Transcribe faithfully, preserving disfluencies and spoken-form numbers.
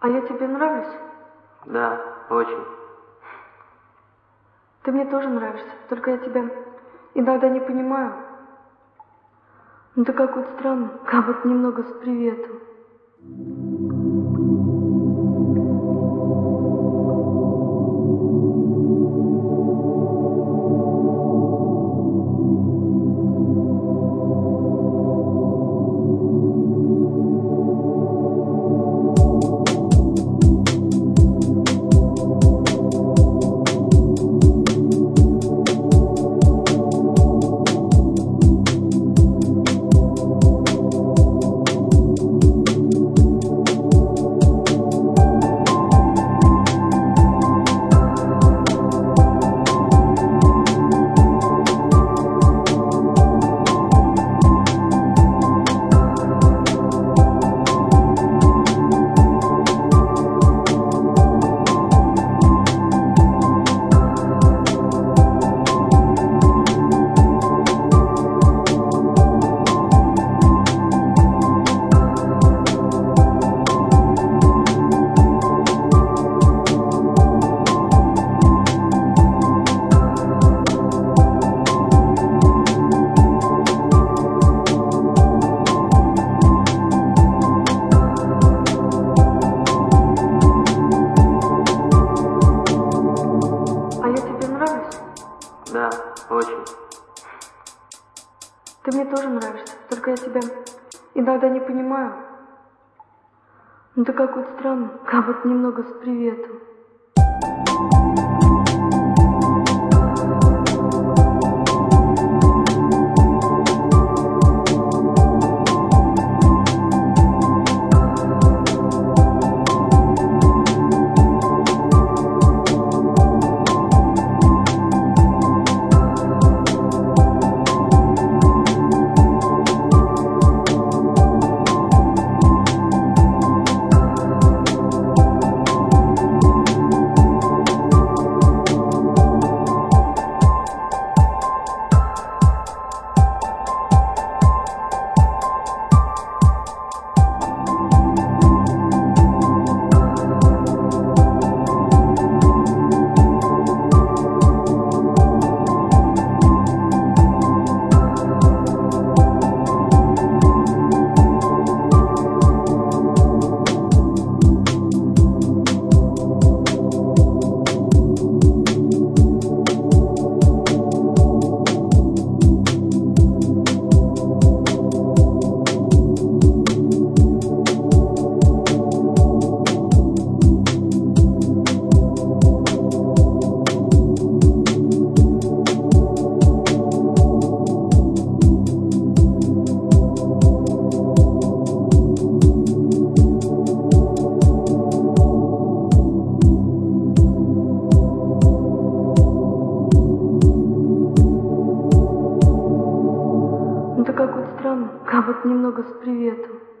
А я тебе нравлюсь? Да, очень. Ты мне тоже нравишься, только я тебя иногда не понимаю. Ну ты какой-то странный, как будто немного с приветом. А я тебе нравлюсь? Да, очень. Ты мне тоже нравишься, только я тебя иногда не понимаю. Ну ты какой-то странный, как будто немного с приветом. Ну ты какой-то странный, как будто немного с приветом.